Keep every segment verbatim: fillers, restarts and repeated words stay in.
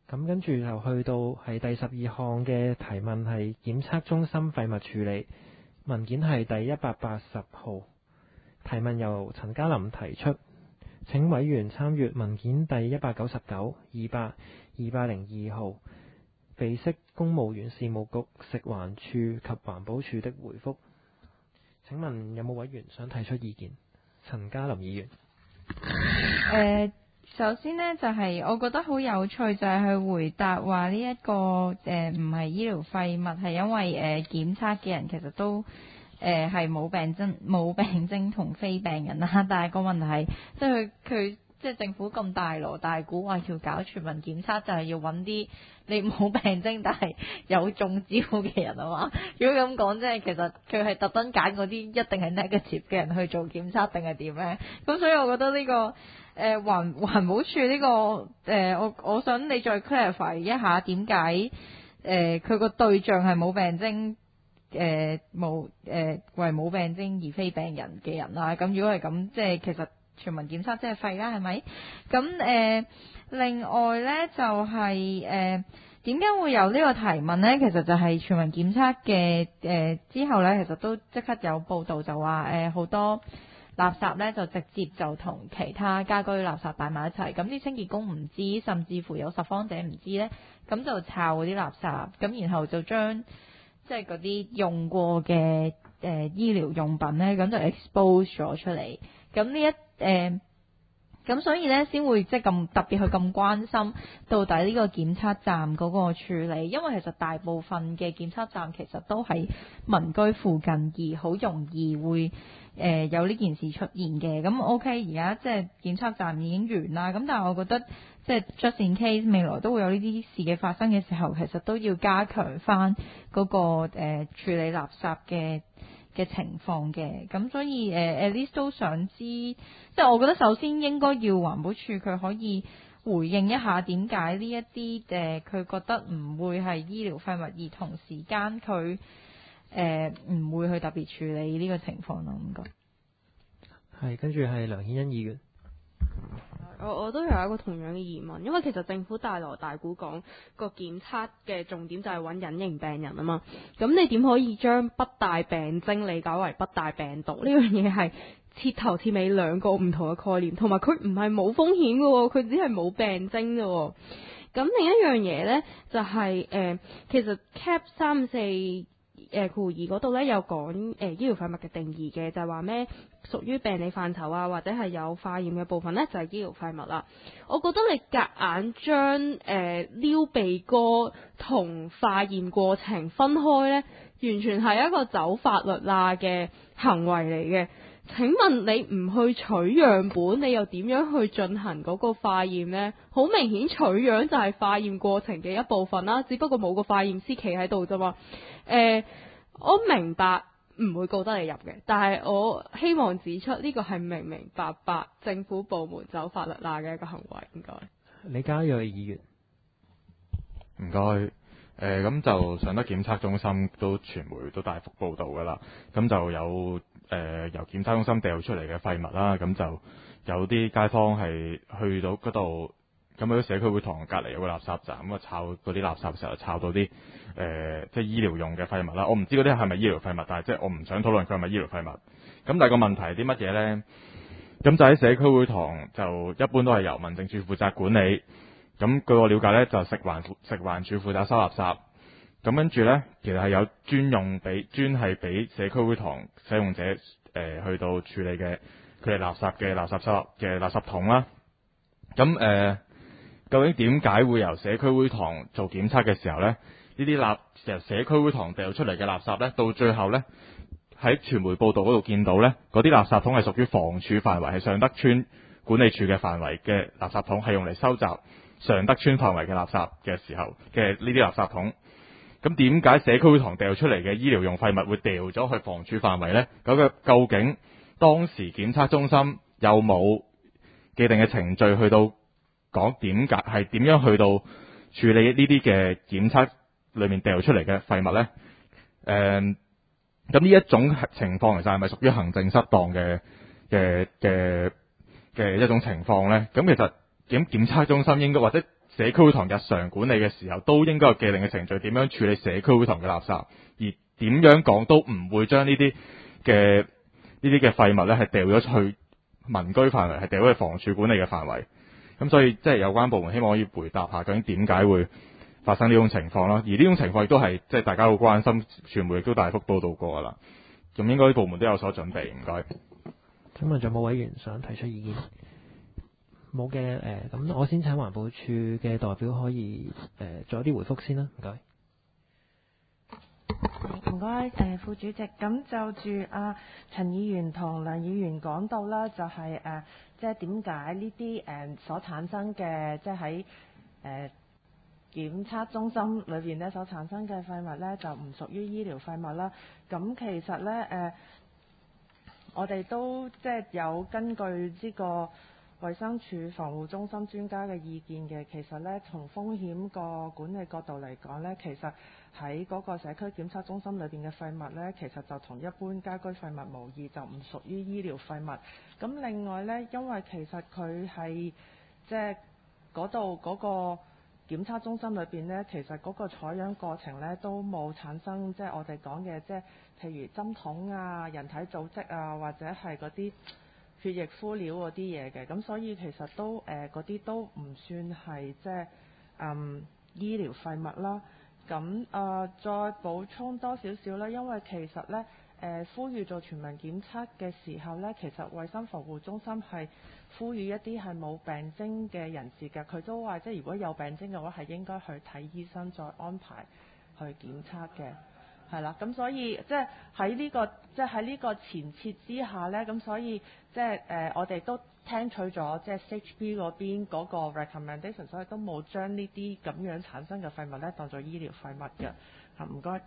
咁跟住就去到係第十二項嘅提問，係檢測中心廢物處理文件係第一百八十號。提問由陳家琳提出，請委員參閱文件第一百九十九、二百、二百零二號，備悉公務員事務局、食環署及環保署的回覆。請問有冇委員想提出意見？陳家琳議員。 誒、呃，首先呢，就係、是、我覺得好有趣，就係去回答話呢一個誒唔係醫療廢物，係因為誒、呃、檢測嘅人其實都誒係冇病徵冇病徵同非病人啦。但係個問題係，即係佢佢即係政府咁大鑼大鼓話要搞全民檢測，就係、是、要揾啲你冇病徵但係有中招嘅人啊嘛。如果咁講，即係其實佢係特登揀嗰啲一定係 negative 嘅人去做檢測，定係點呢？咁所以我覺得呢、這個。誒環環保署呢、這個誒、呃，我我想你再 clarify 一下點解誒佢個對象係冇病徵誒冇誒為冇病徵而非病人嘅人啦。咁如果係咁，即係其實全民檢測即係廢啦，係咪？咁誒、呃、另外咧就係誒點解會有呢個提問咧？其實就係全民檢測嘅誒之後咧，其實都即刻有報道就話誒好多。垃圾咧就直接就同其他家居垃圾擺埋一齊，咁啲清潔工唔知，甚至乎有拾荒者唔知呢，咁就抄嗰啲垃圾，咁然後就將即係嗰啲用過嘅誒、呃、醫療用品呢，咁就 expose 咗出嚟，咁呢一誒。呃咁所以咧，先會即係咁特別去咁關心到底呢個檢測站嗰個處理，因為其實大部分嘅檢測站其實都喺民居附近，而好容易會誒、呃、有呢件事出現嘅。咁 OK，而家即係檢測站已經完啦。咁但係我覺得即係 just in case 未來都會有呢啲事嘅發生嘅時候，其實都要加強翻嗰個誒、呃、處理垃圾嘅嘅情況嘅，咁所以誒、呃、at least 都想知，即係我覺得首先應該要環保署佢可以回應一下點解呢一啲誒佢覺得唔會係醫療廢物，而同時間佢誒唔會去特別處理呢個情況咯。唔該。 係，跟住係梁顯恩議員。 我我都有一個同樣嘅疑問，因為其實政府大鑼大鼓講個檢測嘅重點就係揾隱形病人啊嘛，咁你點可以將不帶病徵理解為不帶病毒？呢樣嘢係徹頭徹尾兩個唔同嘅概念，同埋佢唔係冇風險嘅，佢只係冇病徵嘅。咁另一樣嘢呢，就係、是、誒、呃，其實 cap 三四誒括二嗰度咧有講誒、呃、醫療廢物嘅定義嘅，就係話咩屬於病理範疇啊，或者係有化驗嘅部分咧就係、是、醫療廢物啦。我覺得你夾硬將誒撩鼻哥同化驗過程分開咧，完全係一個走法律罅嘅行為嚟嘅。請問你唔去取樣本，你又點樣去進行嗰個化驗呢？好明顯取樣就係化驗過程嘅一部分啦，只不過冇個化驗師企喺度啫嘛。誒、呃，我明白唔會告得你入嘅，但係我希望指出呢個係明明白白政府部門走法律罅嘅一個行為。唔該。 李家銳議員。 唔該。誒咁、呃、就上得檢測中心都傳媒都大幅報導㗎啦，咁就有誒、呃、由檢測中心掉出嚟嘅廢物啦，咁就有啲街坊係去到嗰度，咁喺社區會堂隔離有個垃圾站，咁啊抄嗰啲垃圾嘅時候抄到啲誒、呃、即係醫療用嘅廢物啦。我唔知嗰啲係咪醫療廢物，但係即係我唔想討論佢係咪醫療廢物。咁但係個問題係啲乜嘢呢？咁就喺社區會堂就一般都係由民政處負責管理。咁據我了解咧，就食環食環署負責收垃圾，咁跟住咧，其實係有專用俾專係俾社區會堂使用者誒、呃、去到處理嘅佢哋垃圾嘅垃圾收嘅垃圾桶啦。咁誒、呃，究竟點解會由社區會堂做檢測嘅時候咧，呢啲垃由社區會堂掉出嚟嘅垃圾咧，到最後咧喺傳媒報導嗰度見到咧，嗰啲垃圾桶係屬於房署範圍，係尚德邨管理處嘅範圍嘅垃圾桶，係用嚟收集尚德邨範圍嘅垃圾嘅時候嘅呢啲垃圾桶。咁點解社區會堂掉出嚟嘅醫療用廢物會掉咗去房署範圍呢？嗰個究竟當時檢測中心有冇既定嘅程序去到講點解係點樣去到處理呢啲嘅檢測裏面掉出嚟嘅廢物呢？誒，咁呢一種情況其實係咪屬於行政失當嘅嘅嘅嘅一種情況呢？咁其實檢檢測中心應該或者社區會堂日常管理嘅時候，都應該有既定嘅程序，點樣處理社區會堂嘅垃圾，而點樣講都唔會將呢啲嘅呢啲嘅廢物咧係掉咗出去民居範圍，係掉咗去房署管理嘅範圍。咁所以即係有關部門希望可以回答下究竟點解會發生呢種情況啦。而呢種情況亦都係即係大家好關心，傳媒亦都大幅報導過噶啦。咁應該啲部門都有所準備，唔該。 請問仲有冇委員想提出意見？冇嘅誒，咁、呃、我先請環保署嘅代表可以誒、呃、做一啲回覆先啦，唔該。 唔該，誒副主席，咁就住阿陳議員同梁議員講到啦，就係、是、誒，即係點解呢啲誒所產生嘅，即係喺誒檢測中心裏邊咧所產生嘅廢物咧，就唔屬於醫療廢物啦。咁其實咧誒、呃，我哋都即係有根據呢個衛生署防護中心專家嘅意見嘅。其實咧，從風險個管理角度嚟講咧，其實喺嗰個社區檢測中心裏邊嘅廢物呢，其實就同一般家居廢物無異，就唔屬於醫療廢物。咁另外呢，因為其實佢係即係嗰度嗰個檢測中心裏邊呢，其實嗰個採樣過程呢都冇產生即係我哋講嘅即係譬如針筒啊、人體組織啊，或者係嗰啲血液敷料嗰啲嘢嘅。咁所以其實都誒嗰啲都唔算係即係嗯醫療廢物啦。咁誒、呃、再補充多少少啦，因為其實咧誒、呃、呼籲做全民檢測嘅時候咧，其實衛生防護中心係呼籲一啲係冇病徵嘅人士嘅，佢都話即係如果有病徵嘅話，係應該去睇醫生再安排去檢測嘅，係啦。咁所以即係喺呢個即係喺呢個前設之下咧，咁所以即係誒、呃、我哋都聽取咗即係 C H B 嗰邊嗰個 recommendation， 所以都冇將呢啲咁樣產生嘅廢物咧當做醫療廢物嘅。嚇，唔該。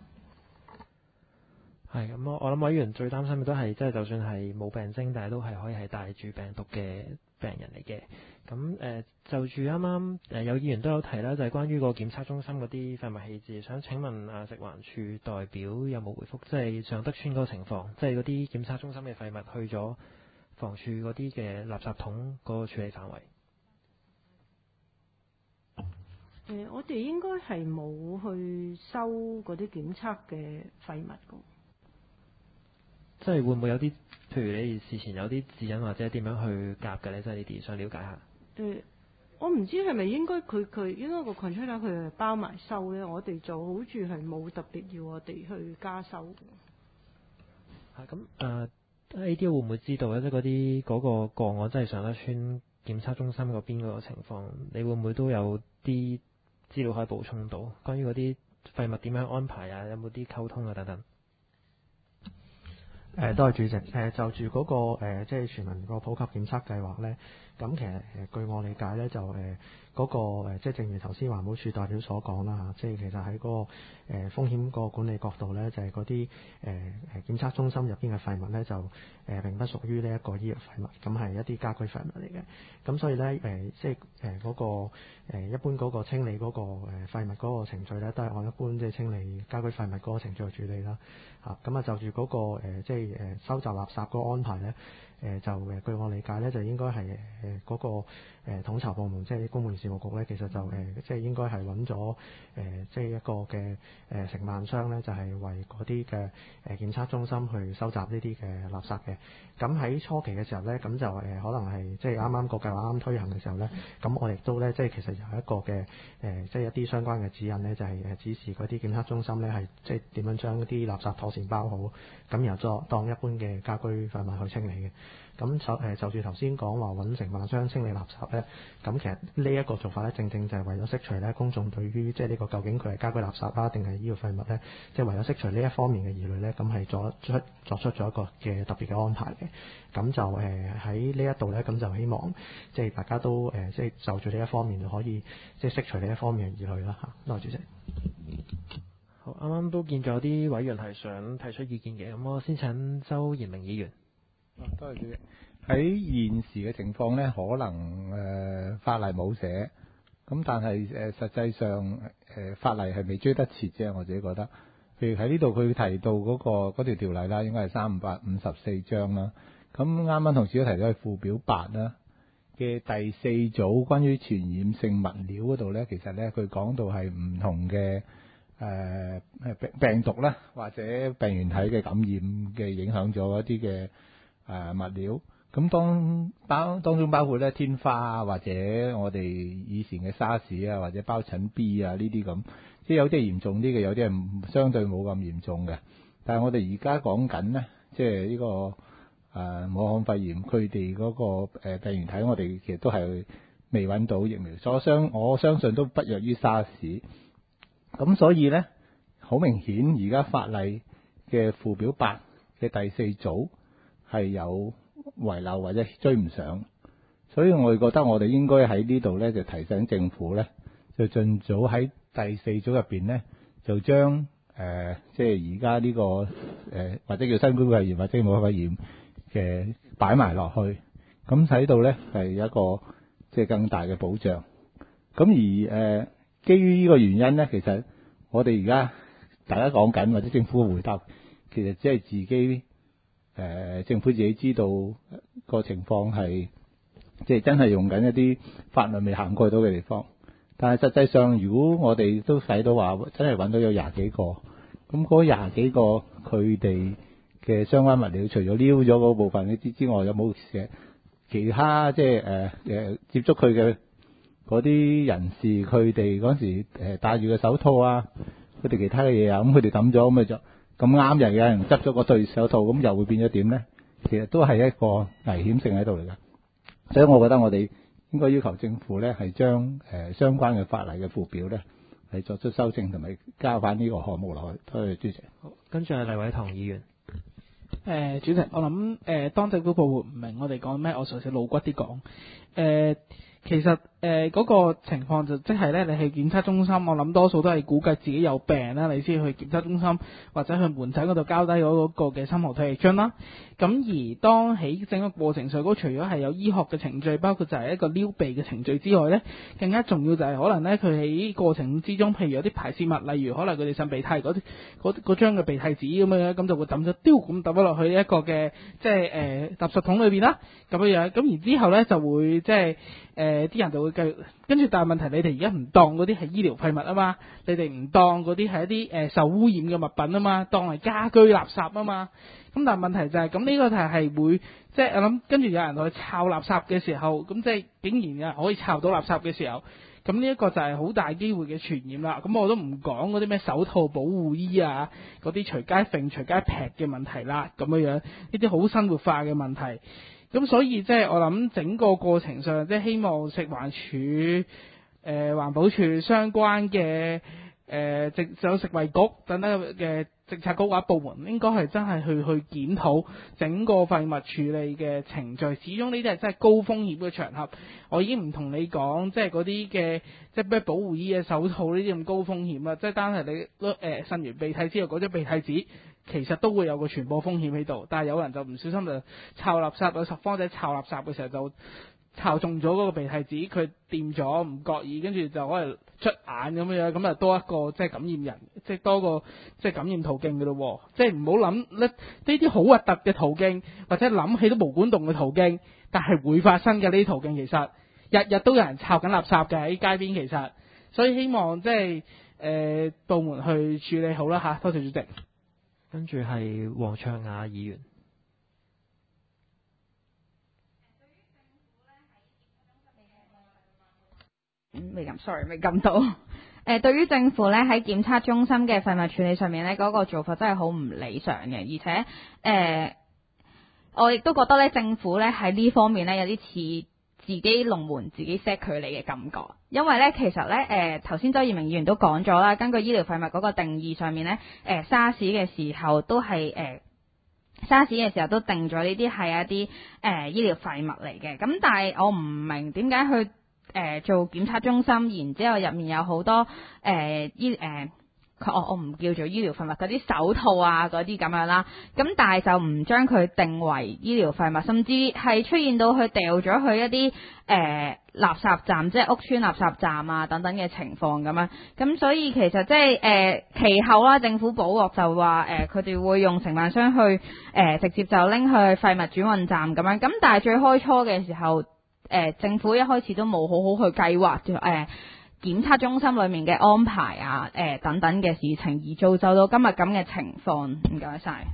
係咁，我我諗委員最擔心嘅都係即係就算係冇病徵，但係都係可以係帶住病毒嘅病人嚟嘅。咁誒、呃、就住啱啱誒有議員都有提啦，就係、是、關於個檢測中心嗰啲廢物棄置，想請問啊食環署代表有冇回覆？即係尚德邨嗰個情況，即係嗰啲檢測中心嘅廢物去咗房署嗰啲嘅垃圾桶嗰個處理範圍。 誒、呃，我哋應該係冇去收嗰啲檢測嘅廢物㗎。 即係會唔會有啲，譬如你事前有啲指引或者點樣去夾嘅咧？即係呢啲想了解下。 誒、呃，我唔知係咪應該佢佢應該個 contractor 佢係包埋收咧？我哋就好似係冇特別要我哋去加收嘅。係咁誒。A D 會唔會知道咧？即係嗰啲嗰個個案，即係尚德邨檢測中心嗰邊嗰個情況，你會唔會都有啲資料可以補充到？關於嗰啲廢物點樣安排啊？有冇啲溝通啊？等等。 誒、呃，多謝主席。誒、呃，就住嗰、那個、呃、即係全民個普及檢測計劃咧，咁其實誒、呃、據我理解咧，就誒嗰、呃那個、呃、即係正如頭先環保署代表所講啦嚇，即係其實喺嗰、那個誒、呃、風險個管理角度咧，就係嗰啲誒誒檢測中心入邊嘅廢物咧，就誒、呃、並不屬於呢一個醫療廢物，咁係一啲家居廢物嚟嘅。咁所以咧誒、呃，即係誒嗰個、呃、一般嗰個清理嗰、那個誒、呃、廢物嗰個程序咧，都係按一般即係清理家居廢物嗰個程序去處理啦。嚇，咁啊就住嗰、那個、呃、即係誒收集垃圾嗰個安排咧，誒、呃、就誒據我理解咧，就應該係誒嗰個誒、呃、統籌部門，即係啲公務員事務局咧，其實就誒、呃、即係應該係揾咗誒即係一個嘅誒、呃、承辦商咧，就係、是、為嗰啲嘅誒檢測中心去收集呢啲嘅垃圾嘅。咁喺初期嘅時候咧，咁就誒、呃、可能係即係啱啱個計劃啱啱推行嘅時候咧，咁我亦都咧即係其實有一個嘅誒、呃、即係一啲相關嘅指引咧，就係、是、誒指示嗰啲檢測中心咧係即係點樣將啲垃圾妥善包好，咁然後再當一般嘅家居廢物去清理嘅。咁就誒就住頭先講話揾承辦商清理垃圾咧，咁其實呢一個做法咧，正正就係為咗釋除咧公眾對於即係呢個究竟佢係家居垃圾啦，定係醫療廢物咧，即係為咗釋除呢一方面嘅疑慮咧，咁係作出作出咗一個嘅特別嘅安排嘅。咁就誒喺呢一度咧，咁就希望即係大家都誒即係就住呢一方面就可以即係釋除呢一方面嘅疑慮啦嚇。多謝主席。 好，啱啱都見咗有啲委員係想提出意見嘅，咁我先請周延明議員。 多謝主席。喺現時嘅情況呢，可能誒、呃、法例冇寫，咁但係誒、呃、實際上誒、呃、法例係未追得切啫。我自己覺得，譬如喺呢度佢提到嗰、那個嗰條條例啦，應該係三百五十四章啦。咁啱啱同事都提咗去附表八啦。 嘅第四組關於傳染性物料嗰度咧，其實咧佢講到係唔同嘅誒誒病病毒啦，或者病原體嘅感染嘅影響咗一啲嘅誒物料。咁當包當中包括咧天花啊，或者我哋以前嘅沙士啊，或者疱疹 B 啊呢啲咁，即係有啲係嚴重啲嘅，有啲係相對冇咁嚴重嘅。但係我哋而家講緊咧，即係呢個誒、呃、武漢肺炎，佢哋嗰個誒病原體，我哋其實都係未揾到疫苗，所相我相信都不弱於沙士。咁所以咧，好明顯而家法例嘅附表八嘅第四組係有遺漏或者追唔上，所以我哋覺得我哋應該喺呢度咧就提醒政府咧，就盡早喺第四組入邊咧就將誒、呃、即係而家呢個誒、呃、或者叫新冠肺炎或者武漢肺炎嘅擺埋落去，咁使到咧係一個即係更大嘅保障。咁而誒、呃、基於呢個原因咧，其實我哋而家大家講緊或者政府嘅回答，其實只係自己。誒、呃、政府自己知道個情況係，即係真係用緊一啲法律未涵蓋到嘅地方。但係實際上，如果我哋都睇到話，真係揾到有廿幾個，咁嗰廿幾個佢哋嘅相關物料，除咗撩咗嗰部分呢啲之外，有冇嘅其他即係誒誒接觸佢嘅嗰啲人士，佢哋嗰時誒戴住嘅手套啊，佢哋其他嘅嘢啊，咁佢哋抌咗咁咪就。咁啱又有人執咗個對手套，咁又會變咗點咧？其實都係一個危險性喺度嚟㗎，所以我覺得我哋應該要求政府咧係將誒相關嘅法例嘅附表咧係作出修正，同埋加翻呢個項目落去。多謝主席。 好，跟住係黎偉棠議員。 誒、呃，主席，我諗誒、呃，當政府部門唔明我哋講咩，我嘗試露骨啲講。誒、呃，其實誒嗰、呃那個情況就即係咧，你去檢測中心，我諗多數都係估計自己有病啦，你先去檢測中心或者去門診嗰度交低嗰個嘅深喉唾液樽啦。咁而當喺整個過程上，嗰除咗係有醫學嘅程序，包括就係一個撩鼻嘅程序之外咧，更加重要就係可能咧，佢喺過程之中，譬如有啲排泄物，例如可能佢哋擤鼻涕嗰啲嗰嗰張嘅鼻涕紙咁樣，咁就會抌咗丟咁抌咗落去一個嘅即係誒垃圾桶裏邊啦，咁樣樣。咁然之後咧就會即係誒啲人就會繼續跟住，但係問題你哋而家唔當嗰啲係醫療廢物啊嘛，你哋唔當嗰啲係一啲誒、呃、受污染嘅物品啊嘛，當係家居垃圾啊嘛。咁但係問題就係、是，咁呢個就係會，即係我諗跟住有人去抄垃圾嘅時候，咁即係竟然有人可以抄到垃圾嘅時候，咁呢一個就係好大機會嘅傳染啦。咁我都唔講嗰啲咩手套、保護衣啊，嗰啲隨街揈、隨街劈嘅問題啦，咁樣樣呢啲好生活化嘅問題。咁所以即係我諗整個過程上，即係希望食環署、誒、呃、環保署相關嘅誒直有食衞局等等嘅政策局或者部門，應該係真係去去檢討整個廢物處理嘅程序。始終呢啲係真係高風險嘅場合，我已經唔同你講，即係嗰啲嘅即係咩保護衣嘅手套呢啲咁高風險啦。即係單係你誒擤完鼻涕之後嗰張鼻涕紙，其實都會有個傳播風險喺度。但係有人就唔小心就抄垃圾，有拾荒者抄垃圾嘅時候就抄中咗嗰個鼻涕紙，佢掂咗唔覺意，跟住就可能出眼咁樣，咁啊多一個即係感染人，即係多個即係感染途徑嘅咯。即係唔好諗呢呢啲好核突嘅途徑，或者諗起都毛管動嘅途徑，但係會發生嘅呢啲途徑，其實日日都有人抄緊垃圾嘅喺街邊，其實，所以希望即係誒、呃、部門去處理好啦嚇。多謝主席。 跟住係黃卓雅議員。 未撳 sorry 未撳到。誒、呃，對於政府咧喺檢測中心嘅廢物處理上面咧，嗰、那個做法真係好唔理想嘅，而且誒、呃，我亦都覺得咧，政府咧喺呢方面咧有啲似自己龍門自己 set 距離嘅感覺，因為咧其實咧誒頭先周賢明議員都講咗啦，根據醫療廢物嗰個定義上面咧，誒、呃、沙士嘅時候都係誒、呃、沙士嘅時候都定咗呢啲係一啲誒、呃、醫療廢物嚟嘅，咁但係我唔明點解去誒、呃、做檢測中心，然之後入面有好多誒、呃、醫誒。呃我我唔叫做醫療廢物，嗰啲手套啊嗰啲咁樣啦，咁但係就唔將佢定為醫療廢物，甚至係出現到佢掉咗去一啲誒、呃、垃圾站，即係屋邨垃圾站啊等等嘅情況咁樣。咁所以其實即係誒其後啦，政府補鑊就話誒佢哋會用承辦商去誒、呃、直接就拎去廢物轉運站咁樣。咁但係最開初嘅時候， 呃、政府一開始都冇好好去計劃誒、呃、檢測中心裡面嘅安排啊，誒、呃、等等嘅事情，而造就到今日咁嘅情況。唔該晒。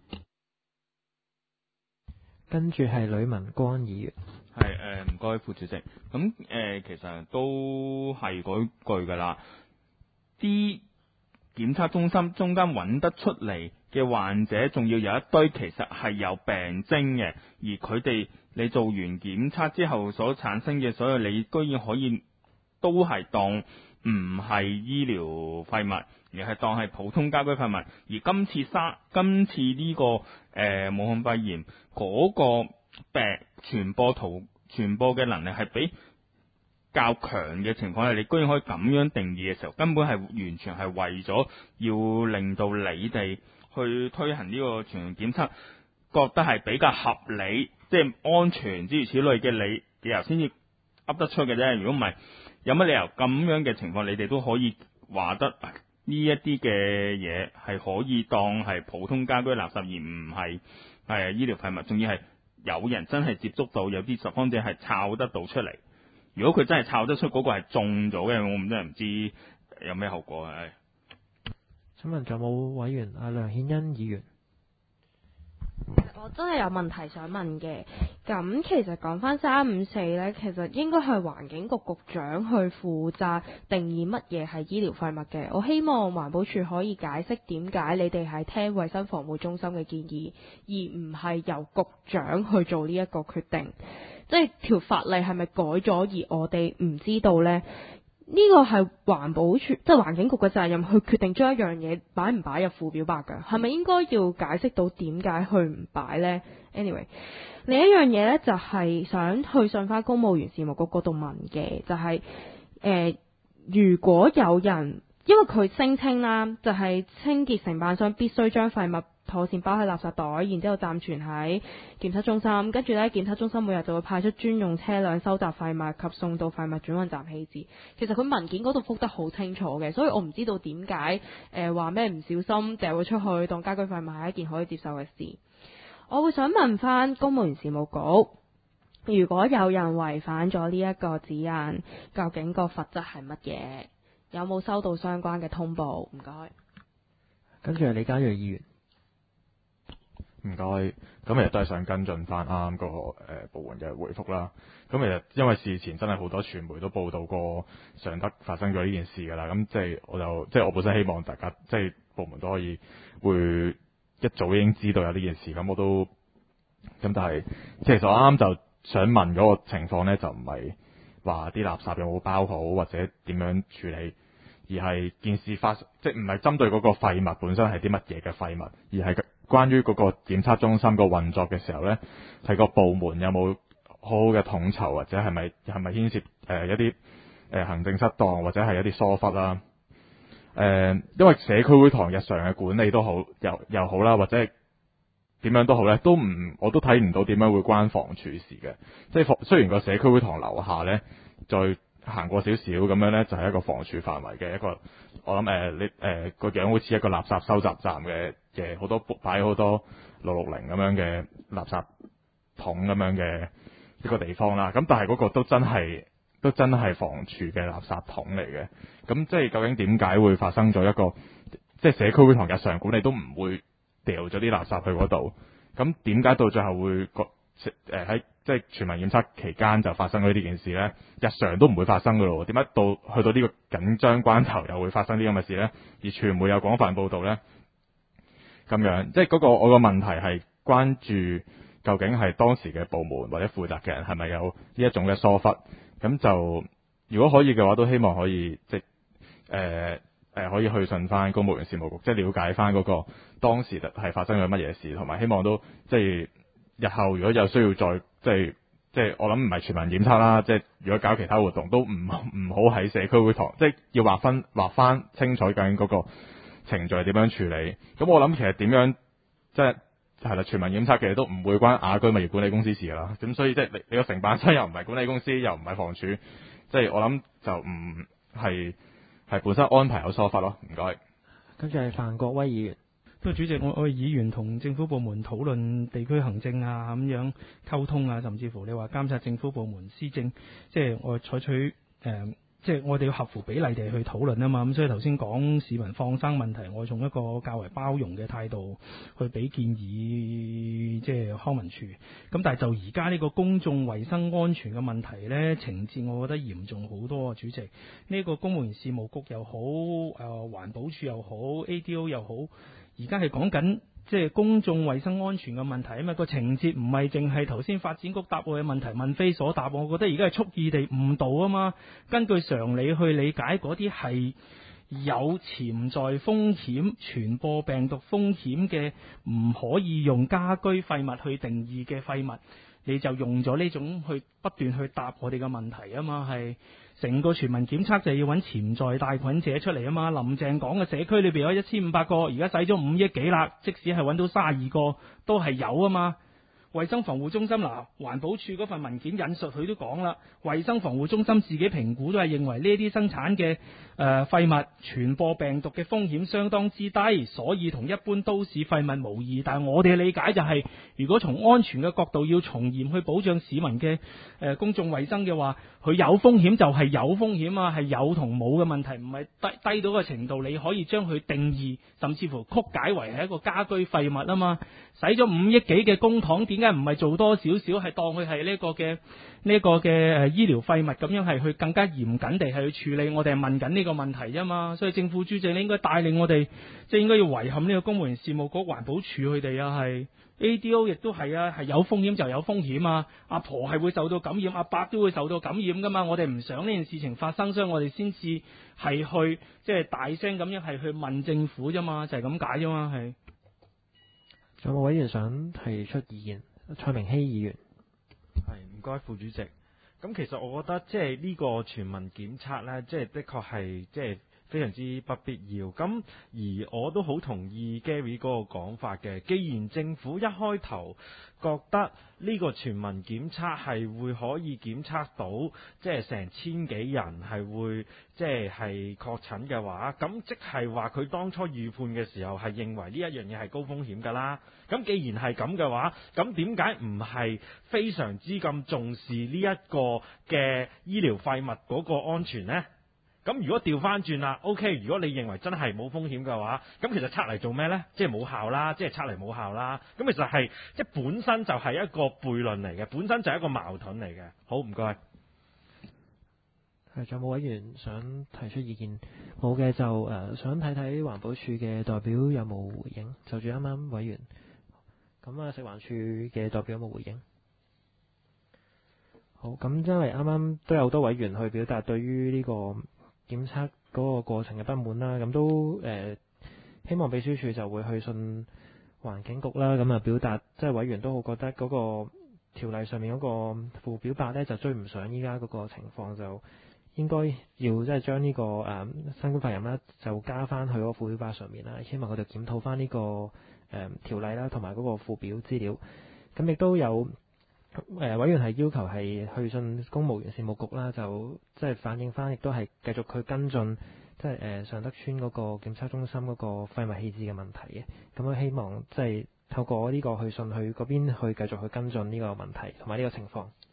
跟住係呂文光議員。 係誒，唔該副主席。咁誒、呃，其實都係嗰句㗎啦。啲檢測中心中間揾得出嚟嘅患者，仲要有一堆其實係有病徵嘅，而佢哋你做完檢測之後所產生嘅所有，你居然可以都係當唔係醫療廢物，而係當係普通家居廢物。而今次沙今次呢、呢個誒、呃、武漢肺炎嗰、嗰個病傳播途傳播嘅能力係比較強嘅情況下，你居然可以咁樣定義嘅時候，根本係完全係為咗要令到你哋去推行呢個全員檢測，覺得係比較合理，即係安全諸如此類嘅理理由先至噏得出嘅啫。如果唔係，有乜理由咁樣嘅情況，你哋都可以話得呢一啲嘅嘢係可以當係普通家居垃圾，而唔係係醫療廢物，仲要係有人真係接觸到，有啲受訪者係抄得到出嚟。如果佢真係抄得出嗰個係中咗嘅，我唔真係唔知有咩後果啊！ 請問仲有冇委員？阿梁顯恩議員。 我真係有問題想問嘅。咁其實講翻三五四呢，其實應該係環境局局長去負責定義乜嘢係醫療廢物嘅。我希望環保署可以解釋點解你哋係聽衛生防護中心嘅建議，而唔係由局長去做呢一個決定。即係條法例係咪改咗，而我哋唔知道呢？呢個係環保署，即係環境局嘅責任去決定將一樣嘢擺唔擺入附表白㗎。係咪應該要解釋到點解去唔擺呢？ Anyway， 另一樣嘢呢，就係想去信翻公務員事務局嗰度問嘅，就係、是呃、如果有人因為佢聲稱啦，就係清潔承辦商必須將廢物妥善包喺垃圾袋，然之後暫存喺檢測中心，跟住呢，檢測中心每日就會派出專用車輛收集廢物及送到廢物轉運站棄置。其實佢文件嗰度覆得好清楚嘅，所以我唔知道點解誒話咩唔小心掉咗出去當家居廢物係一件可以接受嘅事。我會想問翻公務員事務局，如果有人違反咗呢一個指引，究竟個罰則係乜嘢？有冇收到相關嘅通報？唔該。 跟住係李嘉睿議員。 唔該，咁其實都係想跟進翻啱啱個誒部門嘅回覆啦。咁其實因為事前真係好多傳媒都報道過尚德發生咗呢件事㗎啦。咁即係我就即係我本身希望大家即係部門都可以會一早已經知道有呢件事。咁我都咁但係即係其實我啱啱就想問嗰個情況呢，就唔係話啲垃圾有冇包好或者點樣處理，而係件事發即係唔係針對嗰個廢物本身係啲乜嘢嘅廢物，而係關於嗰個檢測中心個運作嘅時候呢，係個部門有冇好好嘅統籌，或者係咪係咪牽涉誒、呃、一啲誒、呃、行政失當，或者係一啲疏忽啦。誒、呃，因為社區會堂日常嘅管理都好又又好啦，或者係點樣都好呢，都唔我都睇唔到點樣會關房署事嘅。即係房雖然個社區會堂樓下呢，再行過少少咁樣呢，就係、是、一個房署範圍嘅一個，我諗誒、呃、你誒個、呃、樣好似一個垃圾收集站嘅嘅好多擺好多六六零咁樣嘅垃圾桶咁樣嘅一個地方啦。咁但係嗰個都真係都真係房署嘅垃圾桶嚟嘅。咁即係究竟點解會發生咗一個即係社區會堂日常管理都唔會掉咗啲垃圾去嗰度？咁點解到最後會個誒喺即係全民檢測期間就發生咗呢件事呢？日常都唔會發生噶咯，點解到去到呢個緊張關頭又會發生啲咁嘅事呢？而傳媒有廣泛報導呢？咁樣即係嗰個我個問題係關注究竟係當時嘅部門或者負責嘅人係咪有呢一種嘅疏忽？咁就如果可以嘅話，都希望可以即係誒誒可以去信翻公務員事務局，即係了解翻嗰個當時係發生咗乜嘢事，同埋希望都即係日後如果有需要再即係即係我諗唔係全民檢測啦，即係如果搞其他活動都唔唔好喺社區會堂，即係要劃分劃翻清楚究竟嗰個程序係點樣處理。咁我諗其實點樣即係係啦，全民檢測嘅都唔會關雅居物業管理公司事㗎啦。咁所以即係你你個承辦商又唔係管理公司，又唔係房署，即係我諗就唔係係本身安排有疏忽咯。唔該。 跟住係范國威議員。 個主席，我我哋議員同政府部門討論地區行政啊，咁樣溝通啊，甚至乎你話監察政府部門施政，即係我採取誒。呃即係我哋要合乎比例地去討論啊嘛，咁所以頭先講市民放生問題，我從一個較為包容嘅態度去俾建議，即係康文署。咁但係就而家呢個公眾衛生安全嘅問題呢，情節我覺得嚴重好多啊，主席。呢個公務員事務局又好，誒環保署又好 ，A D O 又好，而家係講緊。即係公眾衛生安全嘅問題啊嘛，個情節唔係淨係頭先發展局答我嘅問題問非所答，我覺得而家係蓄意地誤導啊嘛。根據常理去理解，嗰啲係有潛在風險、傳播病毒風險嘅，唔可以用家居廢物去定義嘅廢物，你就用咗呢種去不斷去答我哋嘅問題啊嘛，係。成個全民檢測就要揾潛在帶菌者出嚟啊嘛！林鄭講嘅社區裏邊有一千五百個，而家使咗五億幾啦，即使係揾到三十二個，都係有啊嘛！衛生防護中心嗱，環保署嗰份文件引述佢都講啦，衛生防護中心自己評估都係認為呢啲生產嘅誒、呃、廢物傳播病毒嘅風險相當之低，所以同一般都市廢物無異。但係我哋嘅理解就係、是，如果從安全嘅角度要從嚴去保障市民嘅誒、呃、公眾衛生嘅話，佢有風險就係有風險啊，係有同冇嘅問題，唔係低低到個程度，你可以將佢定義，甚至乎曲解為係一個家居廢物啊嘛。使咗五億幾嘅公帑，點解唔係做多少少，係當佢係呢個嘅呢、呢個嘅誒醫療廢物咁樣，係去更加嚴謹地係去處理？我哋係問緊呢個問題啫嘛。所以政府主席你應該帶領我哋，即係應該要遺憾呢個公務員事務局、環保署佢哋啊，係 A D O 亦都係啊，係有風險就有風險啊。阿婆係會受到感染，阿伯都會受到感染噶嘛。我哋唔想呢件事情發生，所以我哋先至係去即係大聲咁樣係去問政府啫嘛，就係咁解啫嘛，係。 仲有冇委員想提出意見？蔡明熙議員， 係唔該副主席。咁其實我覺得即係呢個全民檢測呢，即係的確係即係非常之不必要。咁而我都好同意 Gary 嗰個講法嘅。既然政府一開頭覺得呢個全民檢測係會可以檢測到即係成千幾人係會即係係確診嘅話，咁即係話佢當初預判嘅時候係認為呢一樣嘢係高風險㗎啦。咁既然係咁嘅話，咁點解唔係非常之咁重視呢一個嘅醫療廢物嗰個安全呢？咁如果調翻轉啦 ，OK， 如果你認為真係冇風險嘅話，咁其實測嚟做咩呢？即係冇效啦，即係測嚟冇效啦。咁其實係即係本身就係一個悖論嚟嘅，本身就係一個矛盾嚟嘅。好，唔該。 係，仲有冇委員想提出意見？冇嘅就誒、呃、想睇睇環保署嘅代表有冇回應。就住啱啱委員，咁啊食環署嘅代表有冇回應？好，咁因為啱啱都有好多委員去表達對於呢個檢測嗰個過程嘅不滿啦，咁都誒、呃、希望秘書處就會去信環境局啦，咁啊表達即係委員都好覺得嗰個條例上面嗰個附表八呢就追唔上依家嗰個情況，就應該要即係將呢個誒、呃、新冠肺炎啦就加翻去嗰個附表八上面啦，希望佢哋檢討翻呢個誒、呃、條例啦同埋嗰個附表資料，咁亦都有。誒、呃、委員係要求係去信公務員事務局啦，就即係反映翻，亦都係繼續去跟進，即係誒尚德邨嗰個檢測中心嗰個廢物棄置嘅問題嘅。咁我希望即係透過呢個去信去嗰邊去繼續去跟進呢個問題同埋呢個情況。